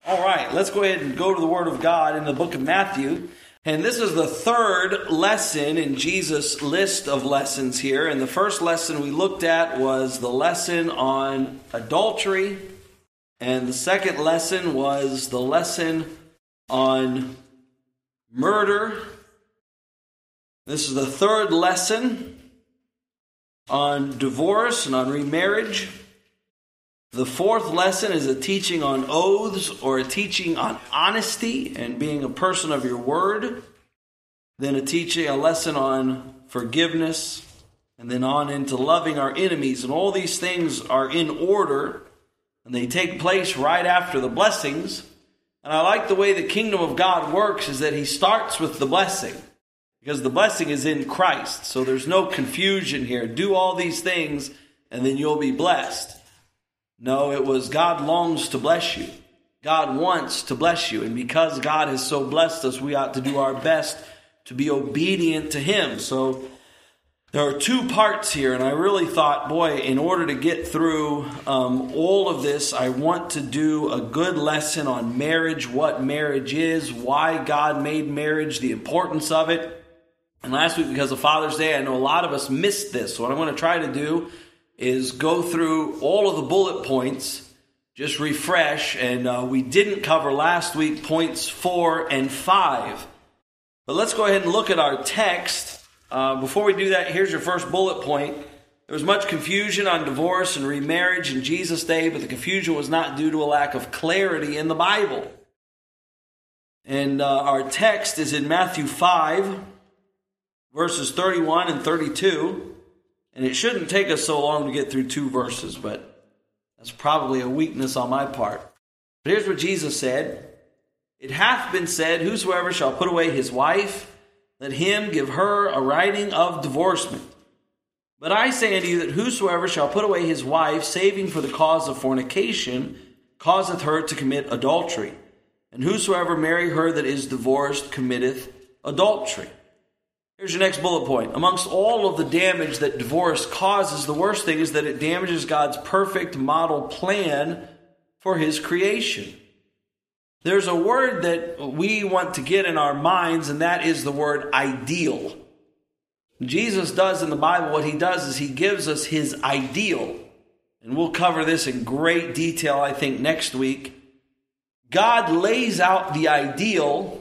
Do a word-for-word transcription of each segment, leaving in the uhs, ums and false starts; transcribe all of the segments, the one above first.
All right, let's go ahead and go to the Word of God in the book of Matthew. And this is the third lesson in Jesus' list of lessons here. And the first lesson we looked at was the lesson on adultery. And the second lesson was the lesson on murder. This is the third lesson on divorce and on remarriage. The fourth lesson is a teaching on oaths or a teaching on honesty and being a person of your word. Then a teaching, a lesson on forgiveness, and then on into loving our enemies. And all these things are in order, and they take place right after the blessings. And I like the way the kingdom of God works is that he starts with the blessing, because the blessing is in Christ. So there's no confusion here. Do all these things, and then you'll be blessed. No, it was God longs to bless you. God wants to bless you. And because God has so blessed us, we ought to do our best to be obedient to him. So there are two parts here. And I really thought, boy, in order to get through um, all of this, I want to do a good lesson on marriage, what marriage is, why God made marriage, the importance of it. And last week, because of Father's Day, I know a lot of us missed this. So what I'm going to try to do is go through all of the bullet points, just refresh, and uh, we didn't cover last week points four and five. But let's go ahead and look at our text. Uh, before we do that, here's your first bullet point. There was much confusion on divorce and remarriage in Jesus' day, but the confusion was not due to a lack of clarity in the Bible. And uh, our text is in Matthew five, verses thirty-one and thirty-two. And it shouldn't take us so long to get through two verses, but that's probably a weakness on my part. But here's what Jesus said. It hath been said, whosoever shall put away his wife, let him give her a writing of divorcement. But I say unto you that whosoever shall put away his wife, saving for the cause of fornication, causeth her to commit adultery. And whosoever marry her that is divorced committeth adultery. Here's your next bullet point. Amongst all of the damage that divorce causes, the worst thing is that it damages God's perfect model plan for his creation. There's a word that we want to get in our minds, and that is the word ideal. Jesus does in the Bible, what he does is he gives us his ideal. And we'll cover this in great detail, I think, next week. God lays out the ideal,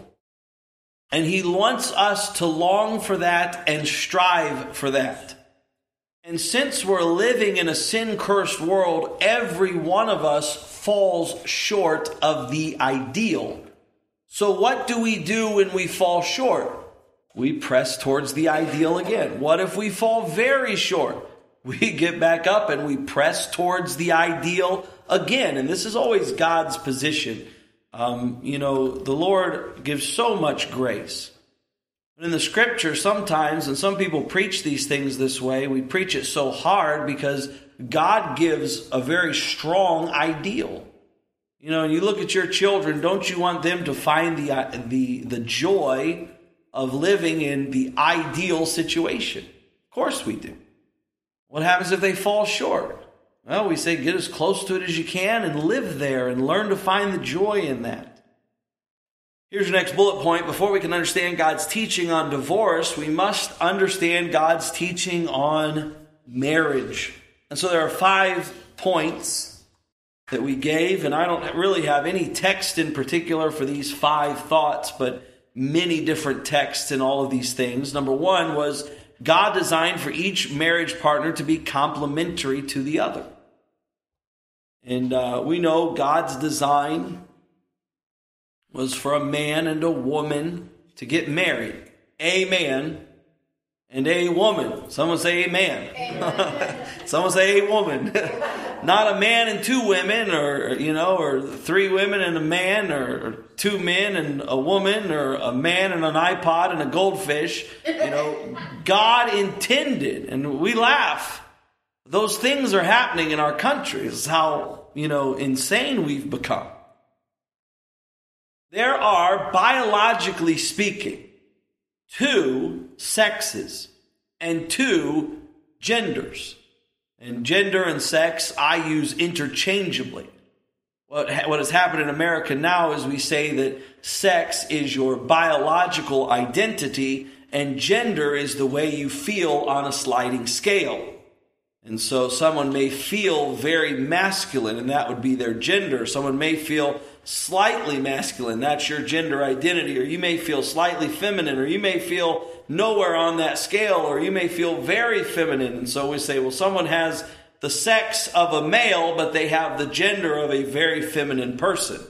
and he wants us to long for that and strive for that. And since we're living in a sin-cursed world, every one of us falls short of the ideal. So what do we do when we fall short? We press towards the ideal again. What if we fall very short? We get back up and we press towards the ideal again. And this is always God's position. Um, you know, the Lord gives so much grace. But in the scripture, sometimes, and some people preach these things this way, we preach it so hard because God gives a very strong ideal. You know, and you look at your children, don't you want them to find the, the, the joy of living in the ideal situation? Of course we do. What happens if they fall short? Well, we say get as close to it as you can and live there and learn to find the joy in that. Here's your next bullet point. Before we can understand God's teaching on divorce, we must understand God's teaching on marriage. And so there are five points that we gave, and I don't really have any text in particular for these five thoughts, but many different texts in all of these things. Number one was God designed for each marriage partner to be complementary to the other. And uh, we know God's design was for a man and a woman to get married. A man and a woman. Someone say amen. Amen. Someone say a woman. Not a man and two women, or, you know, or three women and a man, or two men and a woman, or a man and an iPod and a goldfish. You know, God intended, and we laugh. Those things are happening in our country. This is how, you know, insane we've become. There are, biologically speaking, two sexes and two genders. And gender and sex I use interchangeably. What, what has happened in America now is we say that sex is your biological identity and gender is the way you feel on a sliding scale. And so someone may feel very masculine, and that would be their gender. Someone may feel slightly masculine, that's your gender identity. Or you may feel slightly feminine, or you may feel nowhere on that scale, or you may feel very feminine. And so we say, well, someone has the sex of a male, but they have the gender of a very feminine person.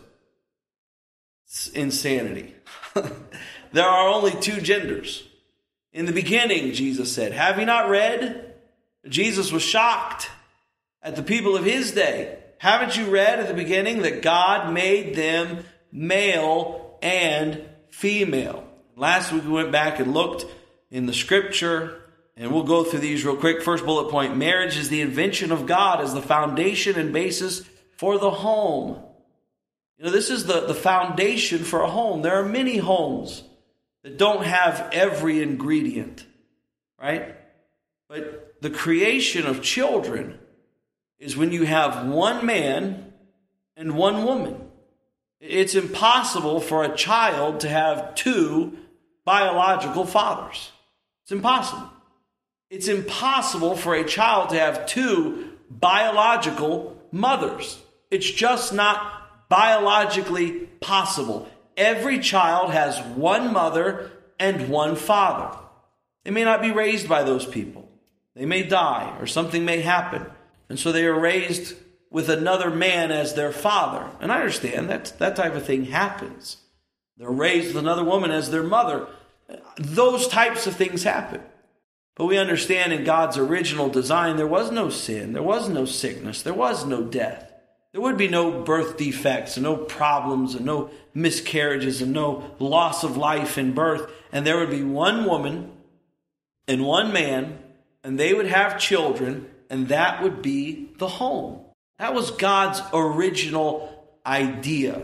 It's insanity. There are only two genders. In the beginning, Jesus said, have you not read? Jesus was shocked at the people of his day. Haven't you read at the beginning that God made them male and female? Last week we went back and looked in the scripture, and we'll go through these real quick. First bullet point, marriage is the invention of God as the foundation and basis for the home. You know, this is the, the foundation for a home. There are many homes that don't have every ingredient, right? But the creation of children is when you have one man and one woman. It's impossible for a child to have two biological fathers. It's impossible. It's impossible for a child to have two biological mothers. It's just not biologically possible. Every child has one mother and one father. They may not be raised by those people. They may die or something may happen. And so they are raised with another man as their father. And I understand that that type of thing happens. They're raised with another woman as their mother. Those types of things happen. But we understand in God's original design, there was no sin, there was no sickness, there was no death. There would be no birth defects and no problems and no miscarriages and no loss of life in birth. And there would be one woman and one man, and they would have children, and that would be the home. That was God's original idea.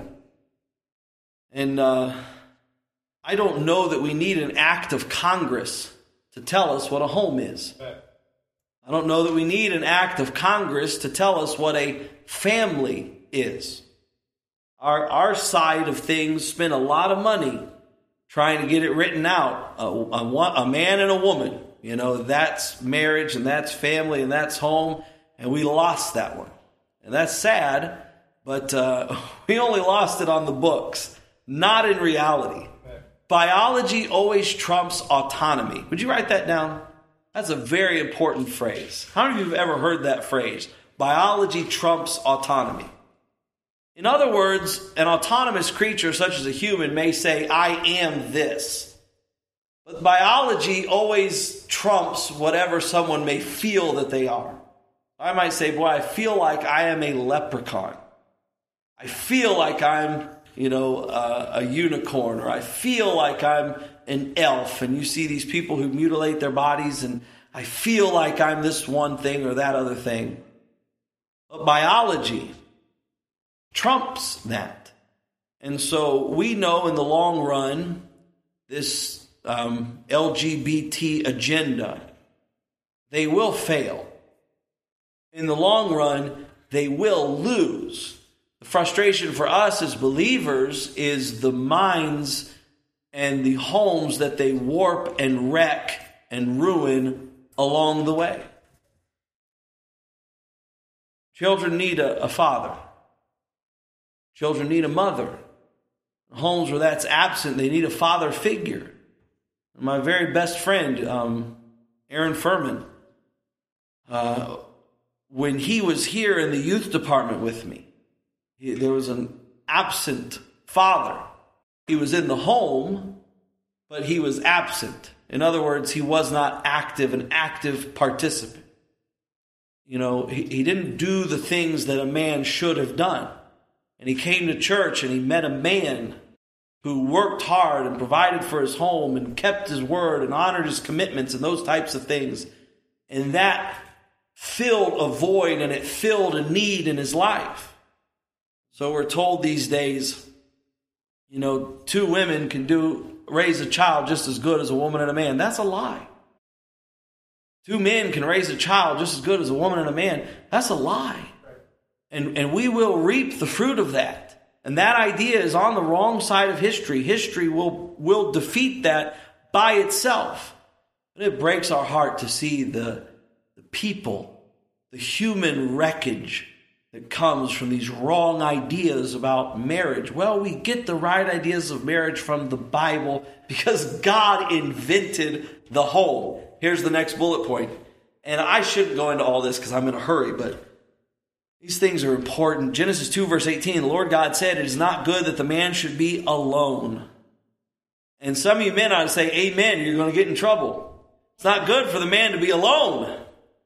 And uh, I don't know that we need an act of Congress to tell us what a home is. I don't know that we need an act of Congress to tell us what a family is. Our, our side of things spent a lot of money trying to get it written out. A, a, a man and a woman. You know, that's marriage and that's family and that's home. And we lost that one. And that's sad, but uh, we only lost it on the books, not in reality. Biology always trumps autonomy. Would you write that down? That's a very important phrase. How many of you have ever heard that phrase? Biology trumps autonomy. In other words, an autonomous creature such as a human may say, I am this. But biology always trumps whatever someone may feel that they are. I might say, boy, I feel like I am a leprechaun. I feel like I'm, you know, uh, a unicorn, or I feel like I'm an elf. And you see these people who mutilate their bodies, and I feel like I'm this one thing or that other thing. But biology trumps that. And so we know in the long run, this um, L G B T agenda, they will fail. In the long run, they will lose. The frustration for us as believers is the minds and the homes that they warp and wreck and ruin along the way. Children need a, a father. Children need a mother. Homes where that's absent, they need a father figure. My very best friend, um, Aaron Furman, uh, when he was here in the youth department with me, he, there was an absent father. He was in the home, but he was absent. In other words, he was not active, an active participant. You know, he, he didn't do the things that a man should have done. And he came to church and he met a man who worked hard and provided for his home and kept his word and honored his commitments and those types of things. And that filled a void and it filled a need in his life. So we're told these days, you know, two women can do raise a child just as good as a woman and a man. That's a lie. Two men can raise a child just as good as a woman and a man. That's a lie. And, and we will reap the fruit of that. And that idea is on the wrong side of history. History will, will defeat that by itself. And it breaks our heart to see the, the people, the human wreckage that comes from these wrong ideas about marriage. Well, we get the right ideas of marriage from the Bible because God invented the home. Here's the next bullet point. And I shouldn't go into all this because I'm in a hurry, but these things are important. Genesis two, verse eighteen, the Lord God said, it is not good that the man should be alone. And some of you men ought to say, amen, you're going to get in trouble. It's not good for the man to be alone.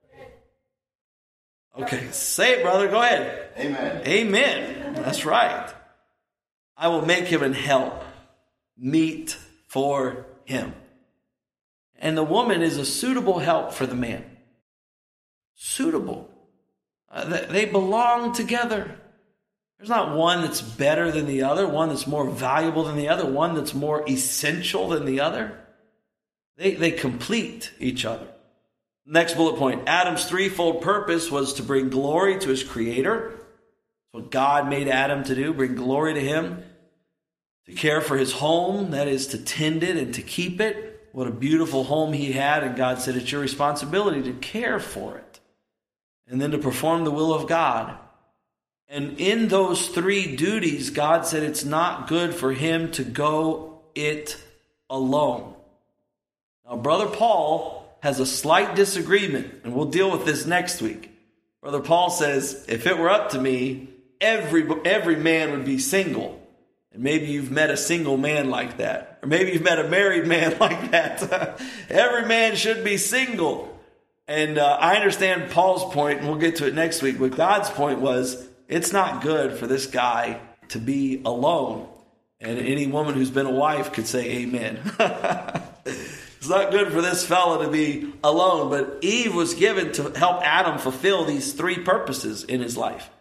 Okay, say it, brother. Go ahead. Amen. Amen. That's right. I will make him an help meet for him. And the woman is a suitable help for the man. Suitable. Uh, they belong together. There's not one that's better than the other, one that's more valuable than the other, one that's more essential than the other. They, they complete each other. Next bullet point. Adam's threefold purpose was to bring glory to his Creator. That's what God made Adam to do, bring glory to him. To care for his home, that is to tend it and to keep it. What a beautiful home he had, and God said it's your responsibility to care for it. And then to perform the will of God. And in those three duties, God said it's not good for him to go it alone. Now, Brother Paul has a slight disagreement, and we'll deal with this next week. Brother Paul says, if it were up to me, every, every man would be single. And maybe you've met a single man like that. Or maybe you've met a married man like that. Every man should be single. And uh, I understand Paul's point, and we'll get to it next week. But God's point was, it's not good for this guy to be alone. And any woman who's been a wife could say amen. It's not good for this fella to be alone. But Eve was given to help Adam fulfill these three purposes in his life.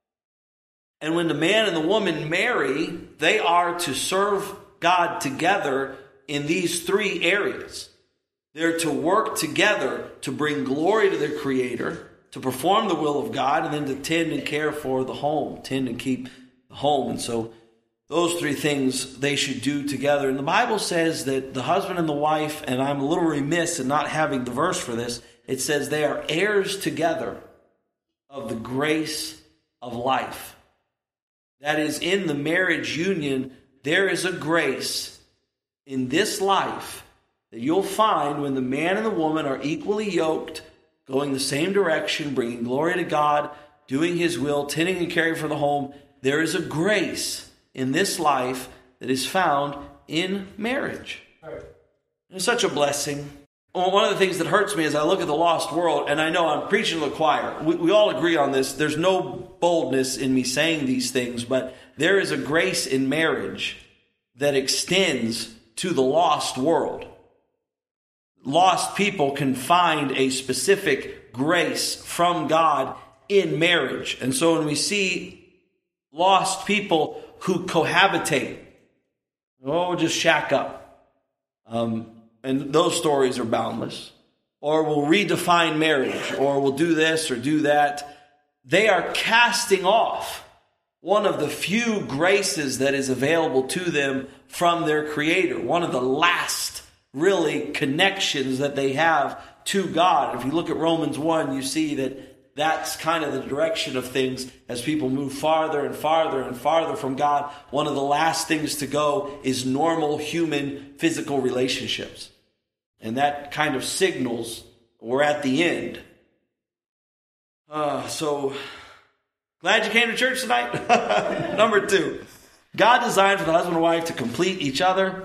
And when the man and the woman marry, they are to serve God together in these three areas. They're to work together to bring glory to their Creator, to perform the will of God, and then to tend and care for the home, tend and keep the home. And so those three things they should do together. And the Bible says that the husband and the wife, and I'm a little remiss in not having the verse for this, it says they are heirs together of the grace of life. That is, in the marriage union, there is a grace in this life that you'll find when the man and the woman are equally yoked, going the same direction, bringing glory to God, doing His will, tending and caring for the home. There is a grace in this life that is found in marriage. It's such a blessing. Well, one of the things that hurts me is I look at the lost world, and I know I'm preaching to the choir. We, we all agree on this. There's no boldness in me saying these things, but there is a grace in marriage that extends to the lost world. Lost people can find a specific grace from God in marriage. And so when we see lost people who cohabitate, oh, we'll just shack up. Um, and those stories are boundless. Or we'll redefine marriage, or we'll do this or do that. They are casting off one of the few graces that is available to them from their Creator. One of the last, really, connections that they have to God. If you look at Romans one, you see that that's kind of the direction of things as people move farther and farther and farther from God. One of the last things to go is normal human physical relationships. And that kind of signals we're at the end. Uh, so, glad you came to church tonight. Number two, God designed for the husband and wife to complete each other.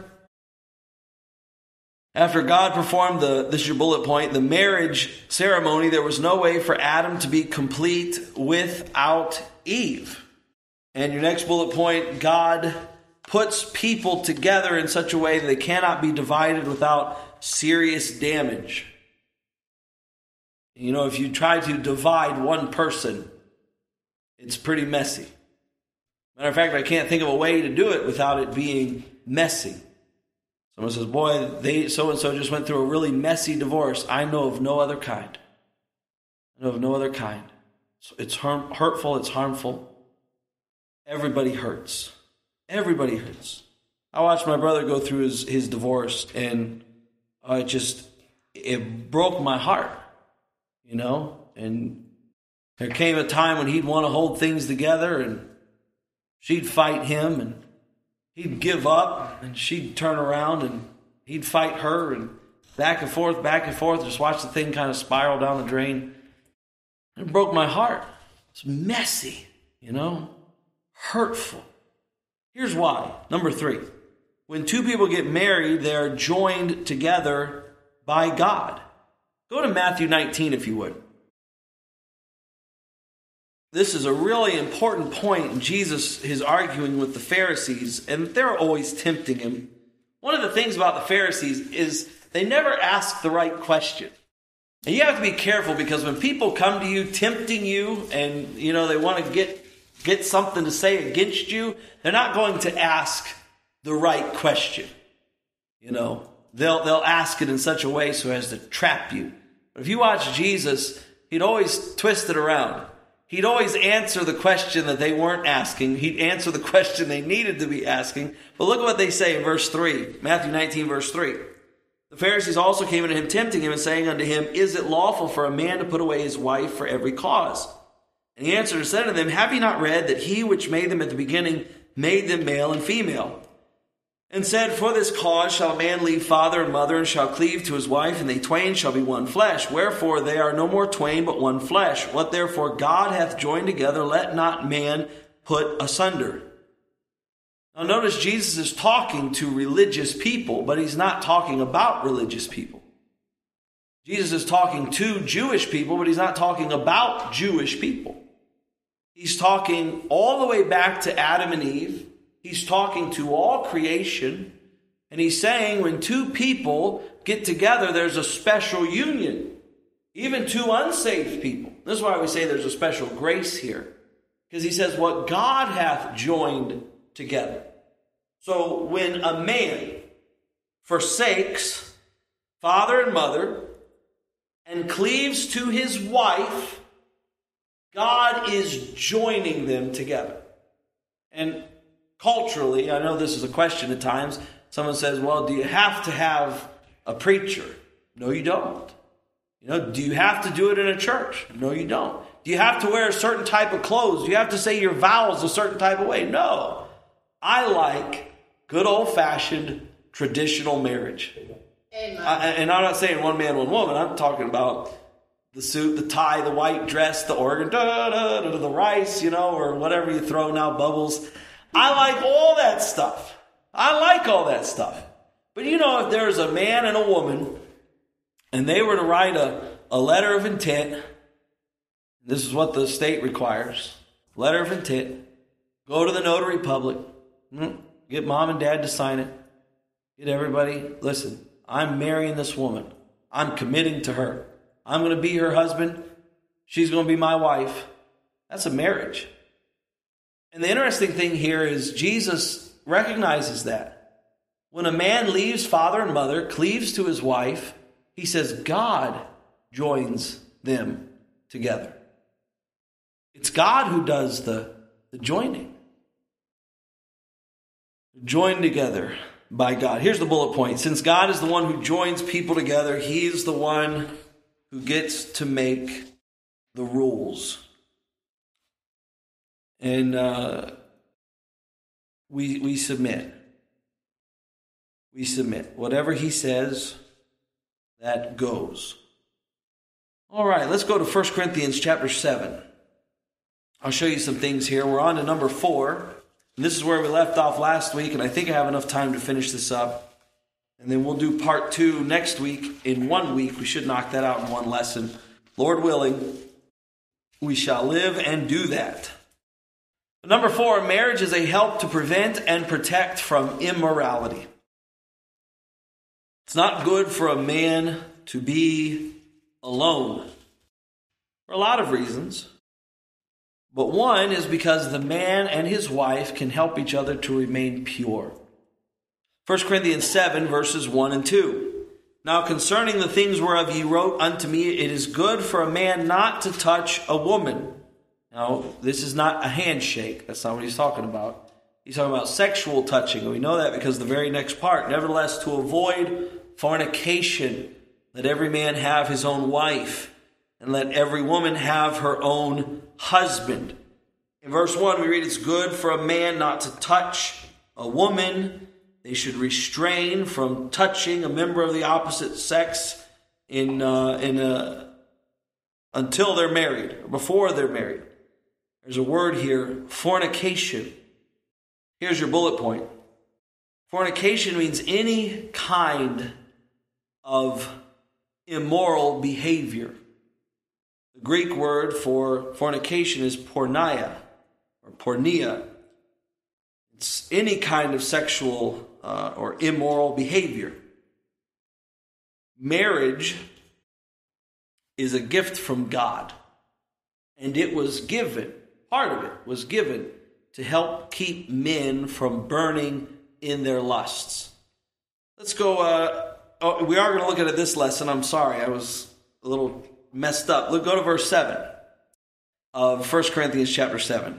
After God performed the, this is your bullet point, the marriage ceremony, there was no way for Adam to be complete without Eve. And your next bullet point, God puts people together in such a way that they cannot be divided without serious damage. You know, if you try to divide one person, it's pretty messy. Matter of fact, I can't think of a way to do it without it being messy. Someone says, boy, they so-and-so just went through a really messy divorce. I know of no other kind. I know of no other kind. It's harm, hurtful, it's harmful. Everybody hurts. Everybody hurts. I watched my brother go through his, his divorce, and I just, it broke my heart, you know? And there came a time when he'd want to hold things together, and she'd fight him, and he'd give up, and she'd turn around, and he'd fight her, and back and forth, back and forth, just watch the thing kind of spiral down the drain. It broke my heart. It's messy, you know, hurtful. Here's why. Number three, when two people get married, they are joined together by God. Go to Matthew nineteen, if you would. This is a really important point. Jesus is arguing with the Pharisees, and they're always tempting him. One of the things about the Pharisees is they never ask the right question. And you have to be careful, because when people come to you tempting you and, you know, they want to get get something to say against you, they're not going to ask the right question. You know, they'll they'll ask it in such a way so as to trap you. But if you watch Jesus, he'd always twist it around. He'd always answer the question that they weren't asking. He'd answer the question they needed to be asking. But look at what they say in verse three, Matthew nineteen, verse three. The Pharisees also came unto him, tempting him, and saying unto him, Is it lawful for a man to put away his wife for every cause? And he answered and said unto them, Have ye not read that he which made them at the beginning made them male and female? And said, For this cause shall a man leave father and mother, and shall cleave to his wife, and they twain shall be one flesh. Wherefore they are no more twain, but one flesh. What therefore God hath joined together, let not man put asunder. Now notice Jesus is talking to religious people, but he's not talking about religious people. Jesus is talking to Jewish people, but he's not talking about Jewish people. He's talking all the way back to Adam and Eve. He's talking to all creation. And he's saying when two people get together, there's a special union. Even two unsaved people. This is why we say there's a special grace here. Because he says, what God hath joined together. So when a man forsakes father and mother and cleaves to his wife, God is joining them together. And culturally, I know this is a question at times. Someone says, well, do you have to have a preacher? No, you don't. You know, do you have to do it in a church? No, you don't. Do you have to wear a certain type of clothes? Do you have to say your vows a certain type of way? No. I like good old-fashioned traditional marriage. Amen. I, and I'm not saying one man, one woman. I'm talking about the suit, the tie, the white dress, the organ, da, da, da, da, the rice, you know, or whatever you throw now, bubbles. I like all that stuff. I like all that stuff. But you know, if there's a man and a woman, and they were to write a, a letter of intent, this is what the state requires, letter of intent, go to the notary public, get mom and dad to sign it, get everybody, listen, I'm marrying this woman. I'm committing to her. I'm going to be her husband. She's going to be my wife. That's a marriage. And the interesting thing here is Jesus recognizes that. When a man leaves father and mother, cleaves to his wife, he says God joins them together. It's God who does the, the joining. Joined together by God. Here's the bullet point. Since God is the one who joins people together, he's the one who gets to make the rules. And uh, we we submit. We submit. Whatever he says, that goes. All right, let's go to First Corinthians chapter seven. I'll show you some things here. We're on to number four. And this is where we left off last week, and I think I have enough time to finish this up. And then we'll do part two next week. In one week, we should knock that out in one lesson. Lord willing, we shall live and do that. Number four, marriage is a help to prevent and protect from immorality. It's not good for a man to be alone for a lot of reasons. But one is because the man and his wife can help each other to remain pure. First Corinthians seven, verses one and two. Now concerning the things whereof ye wrote unto me, it is good for a man not to touch a woman. Now, this is not a handshake. That's not what he's talking about. He's talking about sexual touching. And we know that because the very next part, nevertheless, to avoid fornication, let every man have his own wife, and let every woman have her own husband. In verse one, we read, it's good for a man not to touch a woman. They should restrain from touching a member of the opposite sex in uh, in a, until they're married, or before they're married. There's a word here, fornication. Here's your bullet point. Fornication means any kind of immoral behavior. The Greek word for fornication is porneia, or porneia. It's any kind of sexual uh, or immoral behavior. Marriage is a gift from God, and it was given, part of it was given to help keep men from burning in their lusts. Let's go, uh, oh, we are going to look at it this lesson. I'm sorry, I was a little messed up. Look, go to verse seven of First Corinthians chapter seven.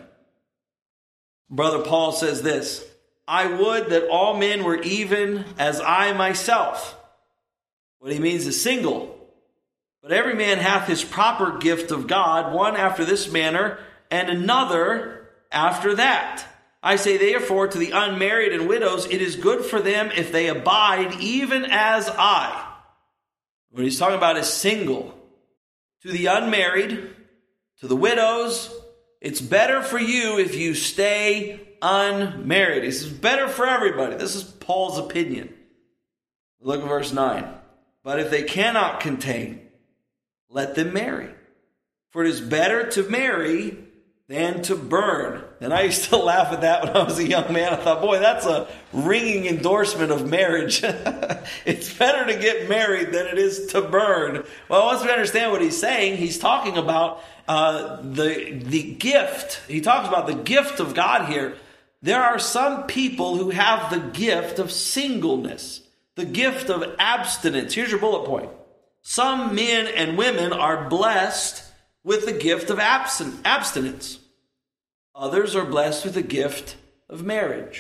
Brother Paul says this, I would that all men were even as I myself. What he means is single. But every man hath his proper gift of God, one after this manner, and another after that. I say therefore to the unmarried and widows, it is good for them if they abide even as I. What he's talking about is single. To the unmarried, to the widows, it's better for you if you stay unmarried. He says, better for everybody. This is Paul's opinion. Look at verse nine. But if they cannot contain, let them marry. For it is better to marry than to burn. And I used to laugh at that when I was a young man. I thought, boy, that's a ringing endorsement of marriage. It's better to get married than it is to burn. Well, once we understand what he's saying, he's talking about uh, the, the gift. He talks about the gift of God here. There are some people who have the gift of singleness, the gift of abstinence. Here's your bullet point. Some men and women are blessed with the gift of abstin- abstinence. Others are blessed with the gift of marriage.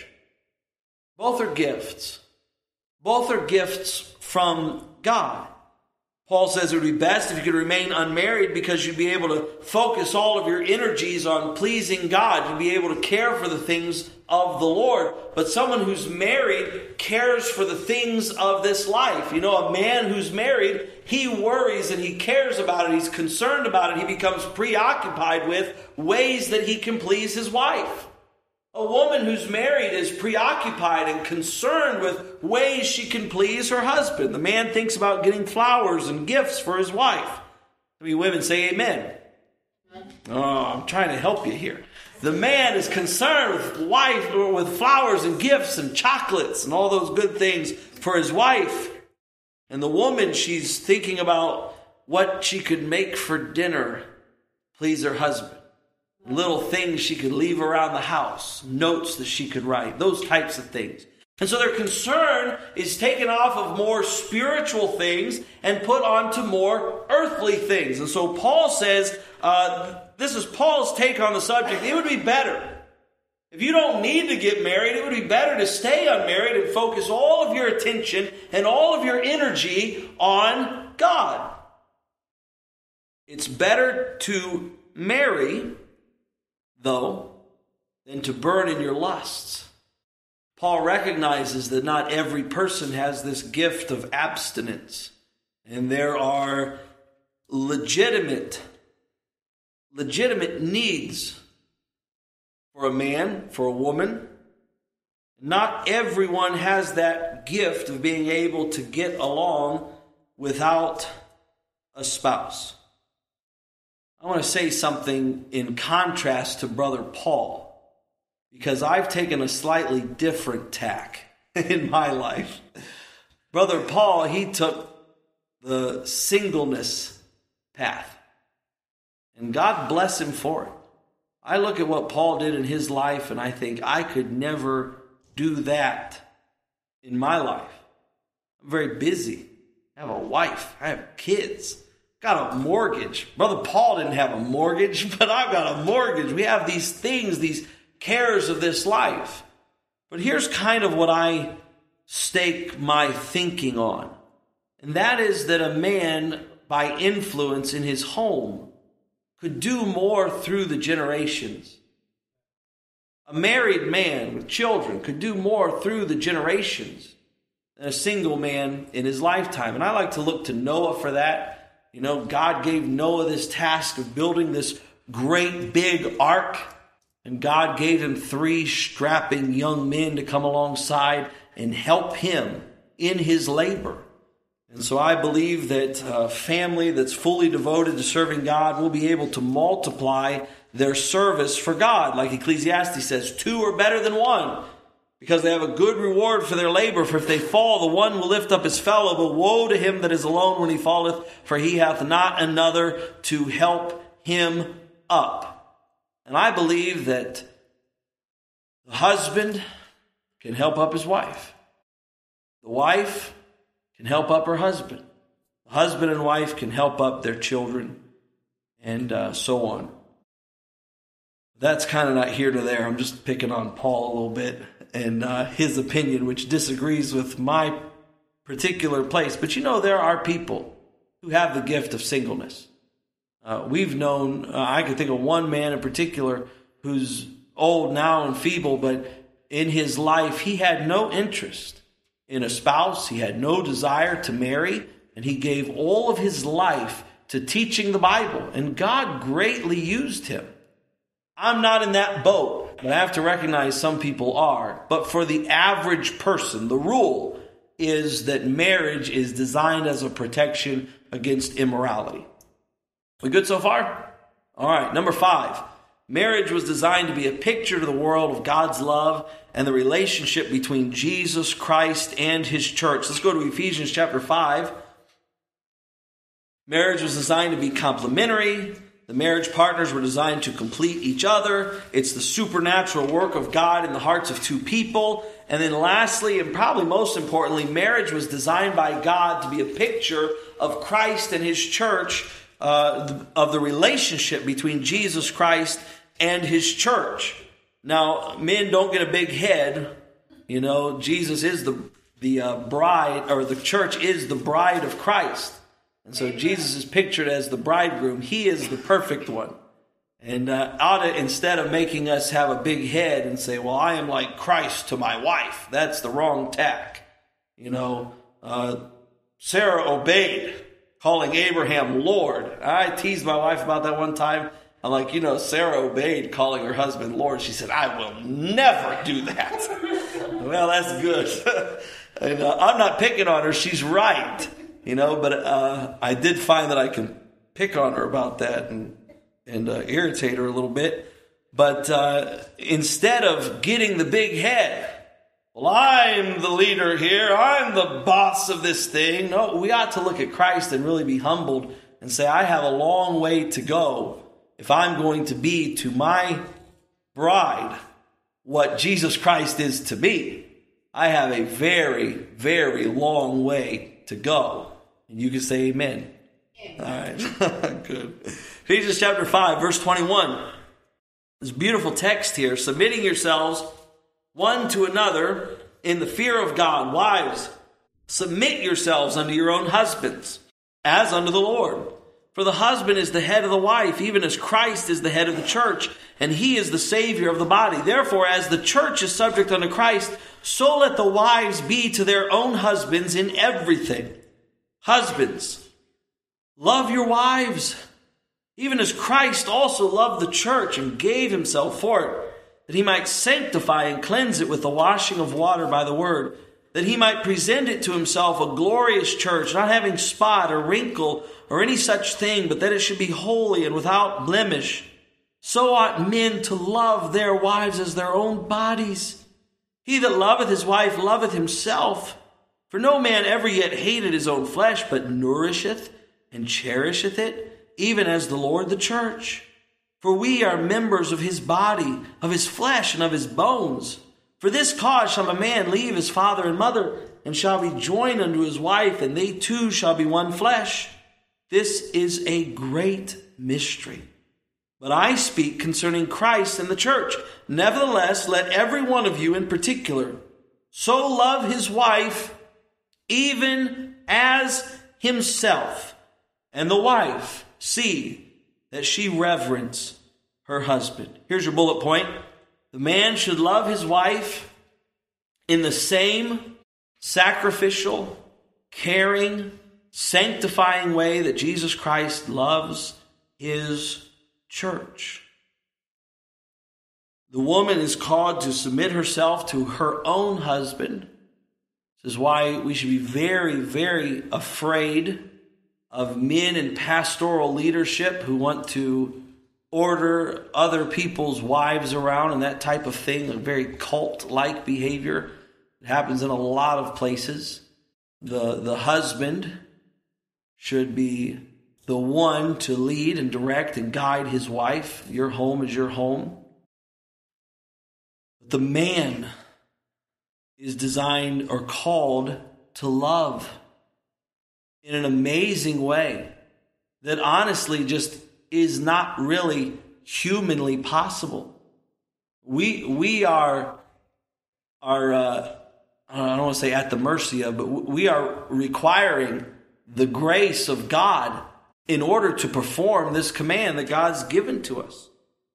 Both are gifts. Both are gifts from God. Paul says it would be best if you could remain unmarried because you'd be able to focus all of your energies on pleasing God. You'd be able to care for the things of the Lord. But someone who's married cares for the things of this life. You know, a man who's married, he worries and he cares about it. He's concerned about it. He becomes preoccupied with ways that he can please his wife. A woman who's married is preoccupied and concerned with ways she can please her husband. The man thinks about getting flowers and gifts for his wife. I mean, women say amen. Oh, I'm trying to help you here. The man is concerned with wife, with flowers and gifts and chocolates and all those good things for his wife. And the woman, she's thinking about what she could make for dinner, please her husband. Little things she could leave around the house, notes that she could write, those types of things. And so their concern is taken off of more spiritual things and put onto more earthly things. And so Paul says, uh, this is Paul's take on the subject. It would be better. If you don't need to get married, it would be better to stay unmarried and focus all of your attention and all of your energy on God. It's better to marry, though, than to burn in your lusts. Paul recognizes that not every person has this gift of abstinence. And there are legitimate, legitimate needs for a man, for a woman. Not everyone has that gift of being able to get along without a spouse. I want to say something in contrast to Brother Paul, because I've taken a slightly different tack in my life. Brother Paul, he took the singleness path, and God bless him for it. I look at what Paul did in his life, and I think I could never do that in my life. I'm very busy. I have a wife. I have kids. got a mortgage. Brother Paul didn't have a mortgage, but I've got a mortgage. We have these things, these cares of this life. But here's kind of what I stake my thinking on. And that is that a man, by influence in his home, could do more through the generations. A married man with children could do more through the generations than a single man in his lifetime. And I like to look to Noah for that. You know, God gave Noah this task of building this great big ark. And God gave him three strapping young men to come alongside and help him in his labor. And so I believe that a family that's fully devoted to serving God will be able to multiply their service for God. Like Ecclesiastes says, two are better than one, because they have a good reward for their labor. For if they fall, the one will lift up his fellow. But woe to him that is alone when he falleth, for he hath not another to help him up. And I believe that the husband can help up his wife. The wife can help up her husband. The husband and wife can help up their children, and uh, so on. That's kind of not here to there. I'm just picking on Paul a little bit and uh, his opinion, which disagrees with my particular place. But you know, there are people who have the gift of singleness. Uh, we've known, uh, I can think of one man in particular who's old now and feeble, but in his life, he had no interest in a spouse. He had no desire to marry, and he gave all of his life to teaching the Bible, and God greatly used him. I'm not in that boat, but I have to recognize some people are. But for the average person, the rule is that marriage is designed as a protection against immorality. We good so far? All right, number five. Marriage was designed to be a picture to the world of God's love and the relationship between Jesus Christ and his church. Let's go to Ephesians chapter five. Marriage was designed to be complementary. The marriage partners were designed to complete each other. It's the supernatural work of God in the hearts of two people. And then lastly, and probably most importantly, marriage was designed by God to be a picture of Christ and his church, uh, of the relationship between Jesus Christ and his church. Now, men don't get a big head. You know, Jesus is the, the uh, bride, or the church is the bride of Christ. And so Jesus is pictured as the bridegroom. He is the perfect one. And uh, ought to, instead of making us have a big head and say, well, I am like Christ to my wife, that's the wrong tack. You know, uh, Sarah obeyed, calling Abraham Lord. I teased my wife about that one time. I'm like, you know, Sarah obeyed, calling her husband Lord. She said, I will never do that. Well, that's good. And uh, I'm not picking on her. She's right. You know, but uh, I did find that I can pick on her about that and and uh, irritate her a little bit. But uh, instead of getting the big head, well, I'm the leader here, I'm the boss of this thing. No, we ought to look at Christ and really be humbled and say, I have a long way to go if I'm going to be to my bride what Jesus Christ is to me. I have a very, very long way to go. And you can say amen. Amen. All right. Good. Ephesians chapter five, verse twenty-one. This beautiful text here. Submitting yourselves one to another in the fear of God. Wives, submit yourselves unto your own husbands, as unto the Lord. For the husband is the head of the wife, even as Christ is the head of the church, and he is the Savior of the body. Therefore, as the church is subject unto Christ, so let the wives be to their own husbands in everything. Husbands, love your wives, even as Christ also loved the church and gave himself for it, that he might sanctify and cleanse it with the washing of water by the word, that he might present it to himself a glorious church, not having spot or wrinkle or any such thing, but that it should be holy and without blemish. So ought men to love their wives as their own bodies. He that loveth his wife loveth himself. For no man ever yet hated his own flesh, but nourisheth and cherisheth it, even as the Lord the church. For we are members of his body, of his flesh, and of his bones. For this cause shall a man leave his father and mother, and shall be joined unto his wife, and they two shall be one flesh. This is a great mystery. But I speak concerning Christ and the church. Nevertheless, let every one of you in particular so love his wife, even as himself, and the wife see that she reverence her husband. Here's your bullet point. The man should love his wife in the same sacrificial, caring, sanctifying way that Jesus Christ loves his church. The woman is called to submit herself to her own husband. This is why we should be very, very afraid of men in pastoral leadership who want to order other people's wives around and that type of thing, a very cult-like behavior. It happens in a lot of places. The, the husband should be the one to lead and direct and guide his wife. Your home is your home. The man is designed or called to love in an amazing way that honestly just is not really humanly possible. We we are are uh, I don't want to say at the mercy of, but we are requiring the grace of God in order to perform this command that God's given to us.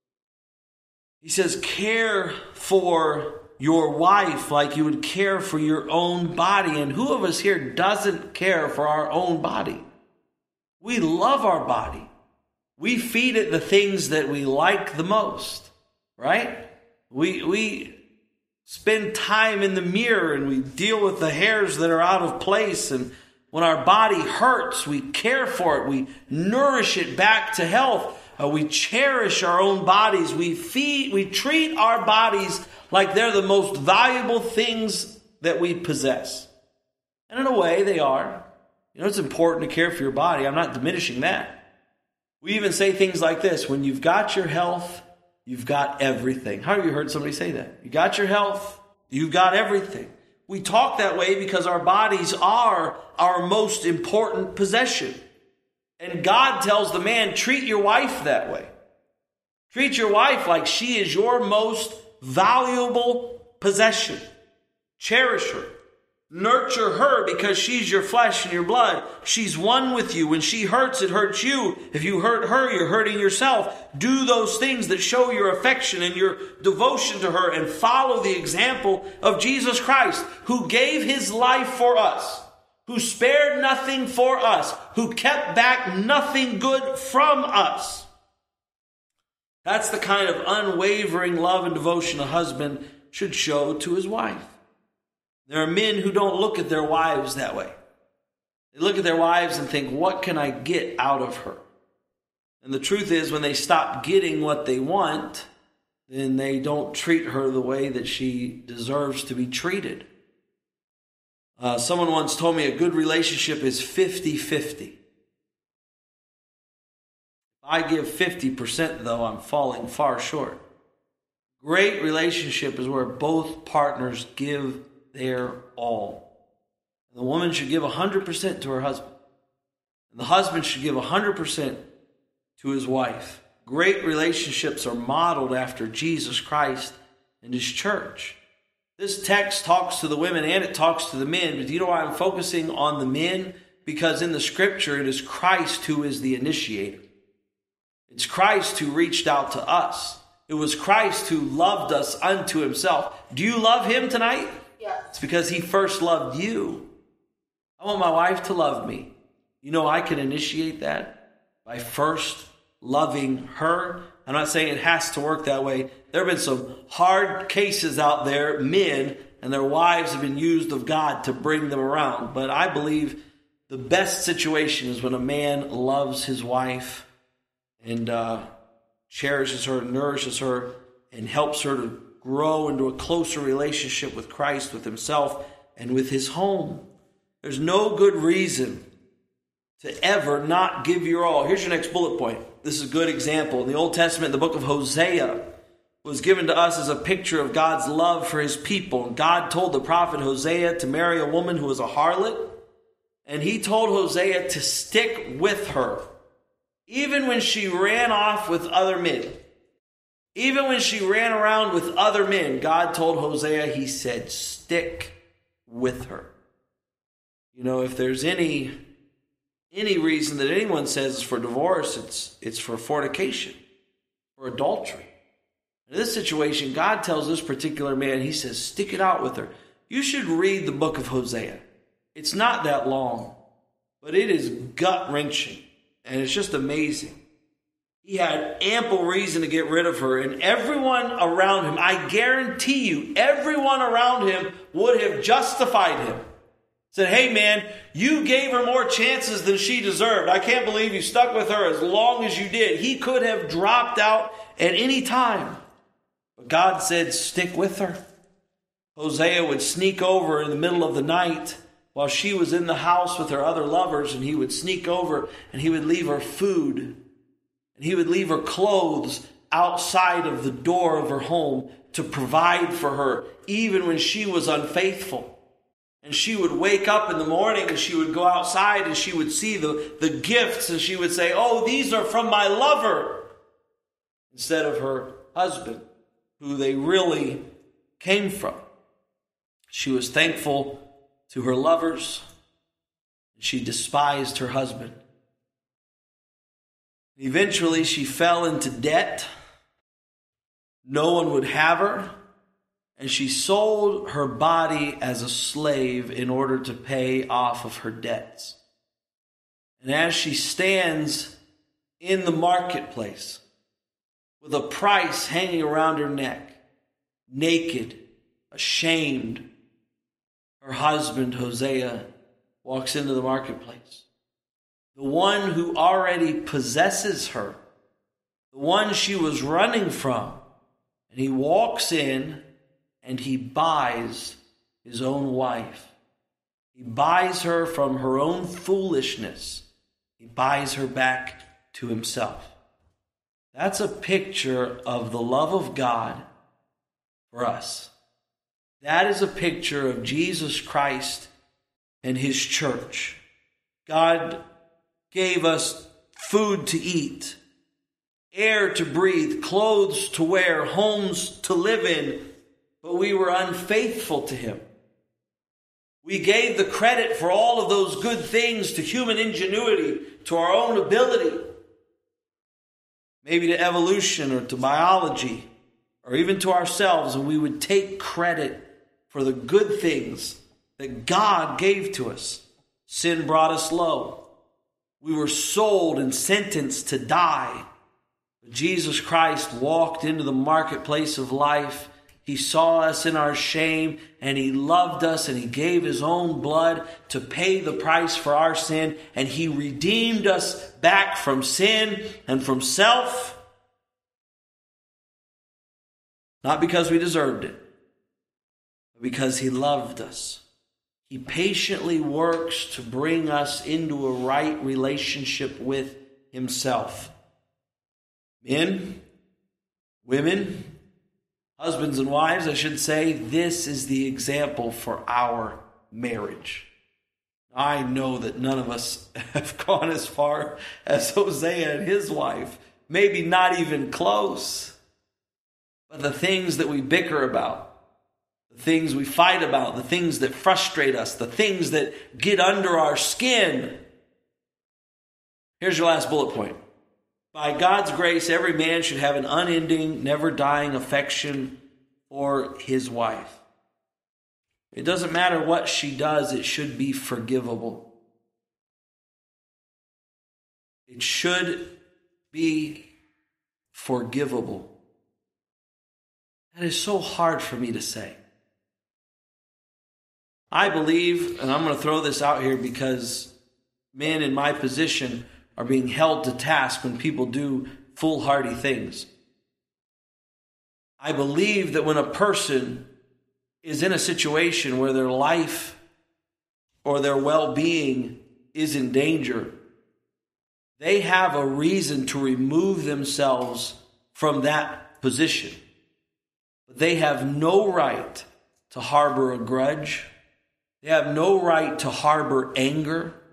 He says, care for your wife like you would care for your own body. And who of us here doesn't care for our own body? We love our body. We feed it the things that we like the most, right? We we spend time in the mirror and we deal with the hairs that are out of place. And when our body hurts, we care for it. We nourish it back to health. Uh, we cherish our own bodies. We feed, we treat our bodies like they're the most valuable things that we possess. And in a way, they are. You know, it's important to care for your body. I'm not diminishing that. We even say things like this: when you've got your health, you've got everything. How have you heard somebody say that? You got your health, you've got everything. We talk that way because our bodies are our most important possession. And God tells the man, treat your wife that way. Treat your wife like she is your most valuable possession. Cherish her. Nurture her because she's your flesh and your blood. She's one with you. When she hurts, it hurts you. If you hurt her, you're hurting yourself. Do those things that show your affection and your devotion to her, and follow the example of Jesus Christ, who gave his life for us, who spared nothing for us, who kept back nothing good from us. That's the kind of unwavering love and devotion a husband should show to his wife. There are men who don't look at their wives that way. They look at their wives and think, what can I get out of her? And the truth is, when they stop getting what they want, then they don't treat her the way that she deserves to be treated. Uh, someone once told me a good relationship is fifty-fifty. If I give fifty percent, though, I'm falling far short. Great relationship is where both partners give their all. And the woman should give one hundred percent to her husband. And the husband should give one hundred percent to his wife. Great relationships are modeled after Jesus Christ and his church. This text talks to the women and it talks to the men. But do you know why I'm focusing on the men? Because in the scripture, it is Christ who is the initiator. It's Christ who reached out to us. It was Christ who loved us unto himself. Do you love him tonight? Yes. It's because he first loved you. I want my wife to love me. You know, I can initiate that by first loving her. I'm not saying it has to work that way. There have been some hard cases out there, men and their wives have been used of God to bring them around. But I believe the best situation is when a man loves his wife and uh, cherishes her, nourishes her, and helps her to grow into a closer relationship with Christ, with himself, and with his home. There's no good reason to ever not give your all. Here's your next bullet point. This is a good example. In the Old Testament, the book of Hosea was given to us as a picture of God's love for his people. And God told the prophet Hosea to marry a woman who was a harlot And he told Hosea to stick with her. Even when she ran off with other men. Even when she ran around with other men, God told Hosea, he said, stick with her. You know, if there's any any reason that anyone says for divorce, it's it's for fornication, for adultery. In this situation, God tells this particular man, he says, stick it out with her. You should read the book of Hosea. It's not that long, but it is gut-wrenching, and it's just amazing. He had ample reason to get rid of her, and everyone around him, I guarantee you, everyone around him would have justified him. Said, hey man, you gave her more chances than she deserved. I can't believe you stuck with her as long as you did. He could have dropped out at any time. But God said, stick with her. Hosea would sneak over in the middle of the night while she was in the house with her other lovers, and he would sneak over and he would leave her food. And he would leave her clothes outside of the door of her home to provide for her, even when she was unfaithful. And she would wake up in the morning and she would go outside and she would see the, the gifts and she would say, oh, these are from my lover, instead of her husband, who they really came from. She was thankful to her lovers. She despised her husband. Eventually, she fell into debt. No one would have her. And she sold her body as a slave in order to pay off of her debts. And as she stands in the marketplace with a price hanging around her neck, naked, ashamed, her husband, Hosea, walks into the marketplace. The one who already possesses her, the one she was running from. And he walks in and he buys his own wife. He buys her from her own foolishness. He buys her back to himself. That's a picture of the love of God for us. That is a picture of Jesus Christ and his church. God gave us food to eat, air to breathe, clothes to wear, homes to live in, but we were unfaithful to him. We gave the credit for all of those good things to human ingenuity, to our own ability, maybe to evolution or to biology, or even to ourselves, and we would take credit for the good things that God gave to us. Sin brought us low. We were sold and sentenced to die. But Jesus Christ walked into the marketplace of life. He saw us in our shame, and he loved us, and he gave his own blood to pay the price for our sin, and he redeemed us back from sin and from self. Not because we deserved it, but because he loved us. He patiently works to bring us into a right relationship with himself. Men, women, husbands and wives, I should say, this is the example for our marriage. I know that none of us have gone as far as Hosea and his wife. Maybe not even close. But the things that we bicker about, the things we fight about, the things that frustrate us, the things that get under our skin. Here's your last bullet point. By God's grace, every man should have an unending, never-dying affection for his wife. It doesn't matter what she does, it should be forgivable. It should be forgivable. That is so hard for me to say. I believe, and I'm going to throw this out here because men in my position are being held to task when people do foolhardy things. I believe that when a person is in a situation where their life or their well-being is in danger, they have a reason to remove themselves from that position. But they have no right to harbor a grudge. They have no right to harbor anger.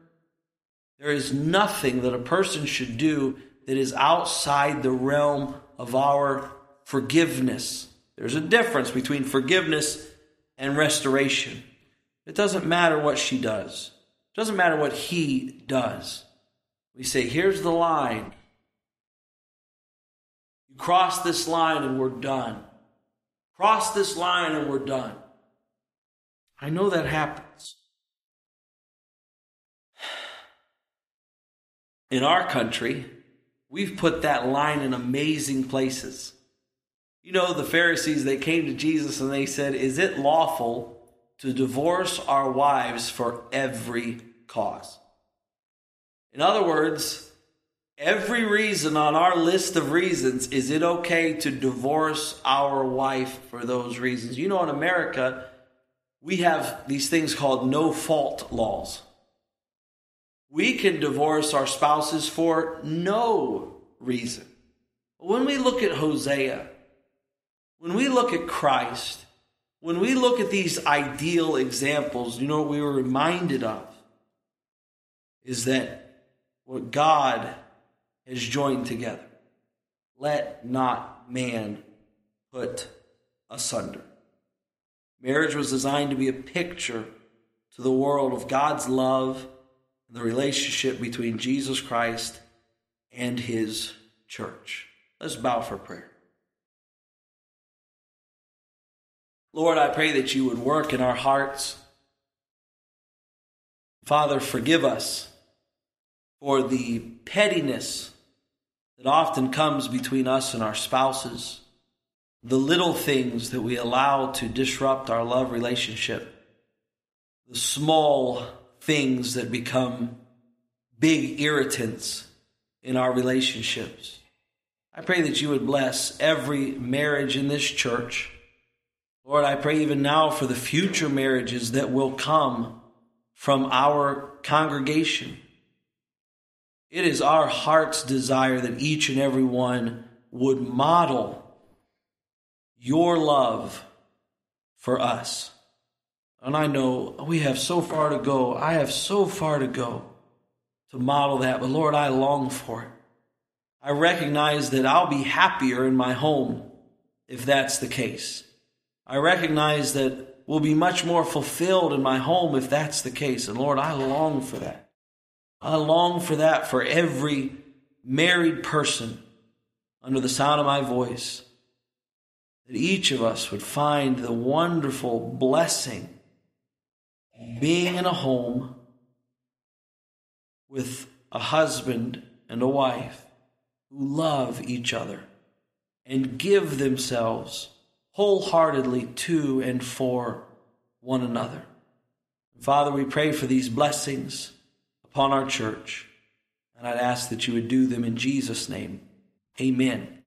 There is nothing that a person should do that is outside the realm of our forgiveness. There's a difference between forgiveness and restoration. It doesn't matter what she does. It doesn't matter what he does. We say, here's the line. You cross this line and we're done. Cross this line and we're done. I know that happens. In our country, we've put that line in amazing places. You know, the Pharisees, they came to Jesus and they said, is it lawful to divorce our wives for every cause? In other words, every reason on our list of reasons, is it okay to divorce our wife for those reasons? You know, in America, we have these things called no-fault laws. We can divorce our spouses for no reason. When we look at Hosea, when we look at Christ, when we look at these ideal examples, you know what we were reminded of is that what God has joined together, let not man put asunder. Marriage was designed to be a picture to the world of God's love, the relationship between Jesus Christ and his church. Let's bow for prayer. Lord, I pray that you would work in our hearts. Father, forgive us for the pettiness that often comes between us and our spouses, the little things that we allow to disrupt our love relationship, the small things that become big irritants in our relationships. I pray that you would bless every marriage in this church. Lord, I pray even now for the future marriages that will come from our congregation. It is our heart's desire that each and every one would model your love for us. And I know we have so far to go. I have so far to go to model that. But Lord, I long for it. I recognize that I'll be happier in my home if that's the case. I recognize that we'll be much more fulfilled in my home if that's the case. And Lord, I long for that. I long for that for every married person under the sound of my voice. That each of us would find the wonderful blessing of being in a home with a husband and a wife who love each other and give themselves wholeheartedly to and for one another. Father, we pray for these blessings upon our church, and I'd ask that you would do them in Jesus' name. Amen.